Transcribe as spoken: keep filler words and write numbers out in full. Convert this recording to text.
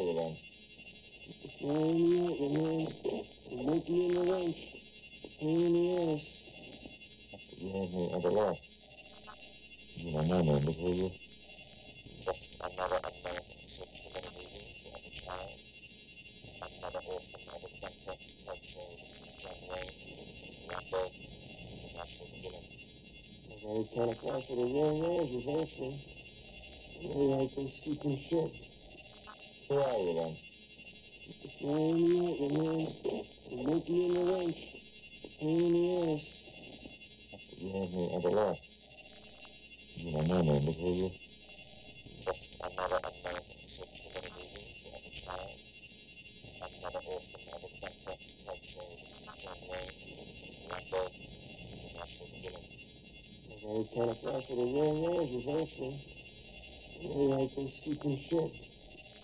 everyone. Flying me out, the man. The monkey in the wrench. The pain in the ass. You have me at a loss. You don't know me, but will you? Just another American who saw too many movies as a child. Another orphan of a center portrayed John Wayne, Rambo, National Villain. As I was trying to fly for the wrong roses also. Really like those sequin shit. Who are you then? Flying me out, the man. The monkey in the wrench. The pain in the ass. You have me at a loss. You don't know me, but will you? Just another American who saw too many movies as a child. Another orphan of a center portrayed John Wayne, Rambo, National Villain. As I was trying to fly for the wrong roses also. Really like those sequin shit.